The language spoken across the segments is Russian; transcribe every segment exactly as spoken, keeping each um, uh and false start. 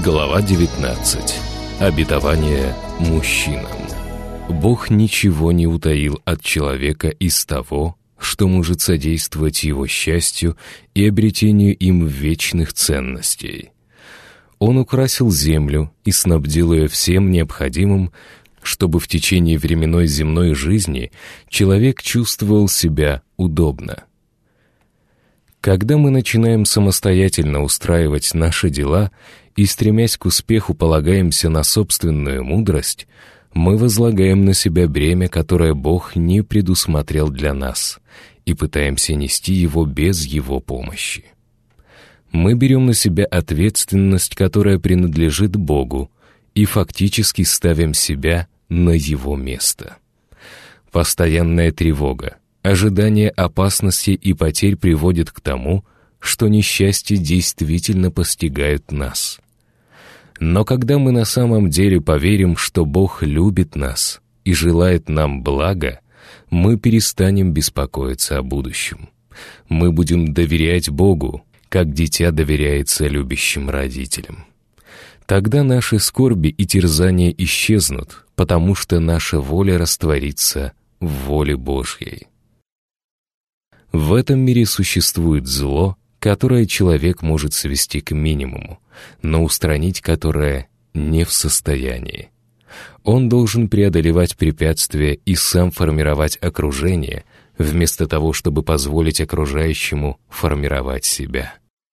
Глава девятнадцать. Обетование мужчинам. Бог ничего не утаил от человека из того, что может содействовать его счастью и обретению им вечных ценностей. Он украсил землю и снабдил ее всем необходимым, чтобы в течение временной земной жизни человек чувствовал себя удобно. Когда мы начинаем самостоятельно устраивать наши дела и, стремясь к успеху, полагаемся на собственную мудрость, мы возлагаем на себя бремя, которое Бог не предусмотрел для нас, и пытаемся нести его без Его помощи. Мы берем на себя ответственность, которая принадлежит Богу, и фактически ставим себя на Его место. Постоянная тревога, ожидание опасности и потерь приводит к тому, что несчастья действительно постигают нас. Но когда мы на самом деле поверим, что Бог любит нас и желает нам блага, мы перестанем беспокоиться о будущем. Мы будем доверять Богу, как дитя доверяется любящим родителям. Тогда наши скорби и терзания исчезнут, потому что наша воля растворится в воле Божьей. В этом мире существует зло, которое человек может свести к минимуму, но устранить которое не в состоянии. Он должен преодолевать препятствия и сам формировать окружение, вместо того, чтобы позволить окружающему формировать себя.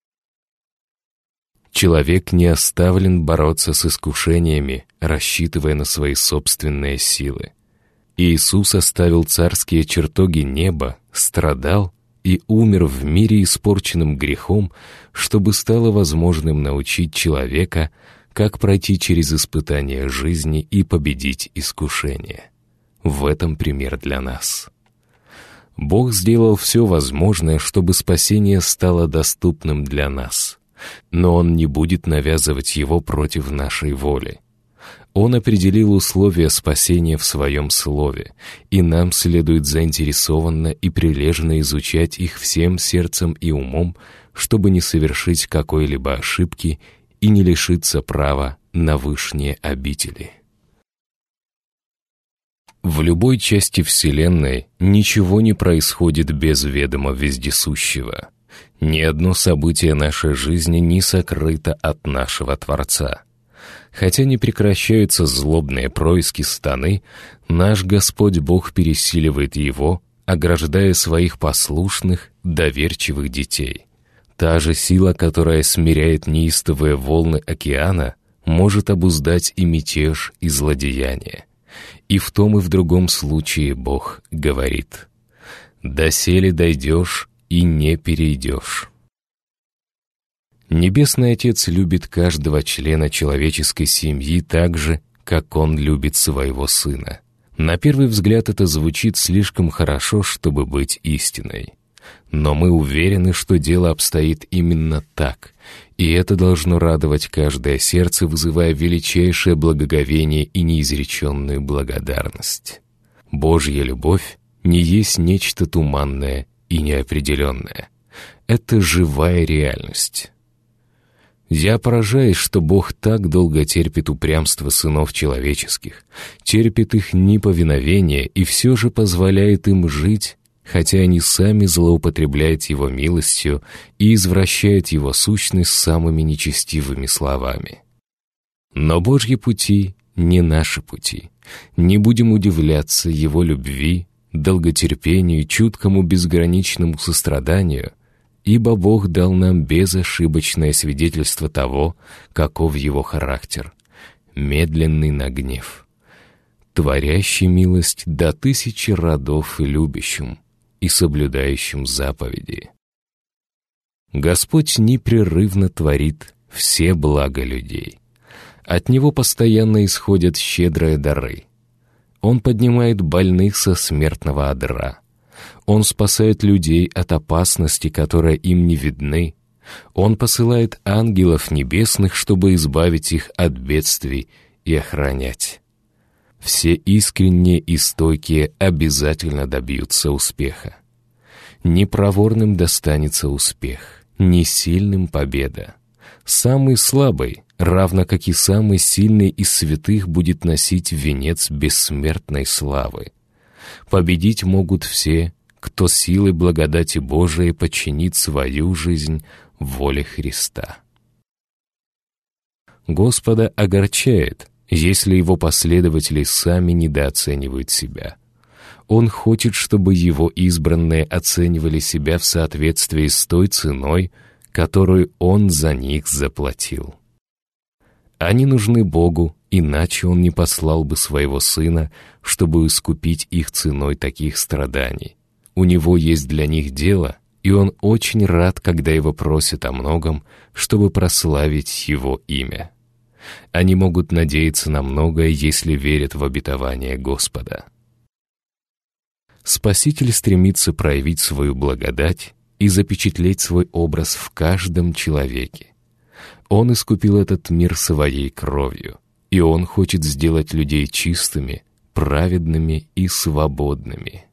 Человек не оставлен бороться с искушениями, рассчитывая на свои собственные силы. Иисус оставил царские чертоги неба, страдал и умер в мире, испорченном грехом, чтобы стало возможным научить человека, как пройти через испытания жизни и победить искушение. В этом пример для нас. Бог сделал все возможное, чтобы спасение стало доступным для нас, но Он не будет навязывать его против нашей воли. Он определил условия спасения в Своем Слове, и нам следует заинтересованно и прилежно изучать их всем сердцем и умом, чтобы не совершить какой-либо ошибки и не лишиться права на вышние обители. В любой части Вселенной ничего не происходит без ведома Вездесущего. Ни одно событие нашей жизни не сокрыто от нашего Творца. Хотя не прекращаются злобные происки сатаны, наш Господь Бог пересиливает его, ограждая своих послушных, доверчивых детей. Та же сила, которая смиряет неистовые волны океана, может обуздать и мятеж, и злодеяние. И в том и в другом случае Бог говорит: «Доселе дойдешь и не перейдешь». Небесный Отец любит каждого члена человеческой семьи так же, как Он любит своего Сына. На первый взгляд это звучит слишком хорошо, чтобы быть истиной. Но мы уверены, что дело обстоит именно так, и это должно радовать каждое сердце, вызывая величайшее благоговение и неизреченную благодарность. Божья любовь не есть нечто туманное и неопределенное. Это живая реальность. Я поражаюсь, что Бог так долго терпит упрямство сынов человеческих, терпит их неповиновение и все же позволяет им жить, хотя они сами злоупотребляют Его милостью и извращают Его сущность самыми нечестивыми словами. Но Божьи пути не наши пути. Не будем удивляться Его любви, долготерпению, чуткому безграничному состраданию, ибо Бог дал нам безошибочное свидетельство того, каков Его характер, медленный на гнев, творящий милость до тысячи родов и любящим, и соблюдающим заповеди. Господь непрерывно творит все блага людей. От Него постоянно исходят щедрые дары. Он поднимает больных со смертного одра. Он спасает людей от опасности, которые им не видны. Он посылает ангелов небесных, чтобы избавить их от бедствий и охранять. Все искренние и стойкие обязательно добьются успеха. Не проворным достанется успех, не сильным победа. Самый слабый равно как и самый сильный из святых будет носить венец бессмертной славы. Победить могут все, кто силой благодати Божией подчинит свою жизнь воле Христа. Господа огорчает, если Его последователи сами недооценивают себя. Он хочет, чтобы Его избранные оценивали себя в соответствии с той ценой, которую Он за них заплатил. Они нужны Богу, иначе Он не послал бы Своего Сына, чтобы искупить их ценой таких страданий. У Него есть для них дело, и Он очень рад, когда Его просят о многом, чтобы прославить Его имя. Они могут надеяться на многое, если верят в обетование Господа. Спаситель стремится проявить свою благодать и запечатлеть свой образ в каждом человеке. Он искупил этот мир своей кровью, и Он хочет сделать людей чистыми, праведными и свободными.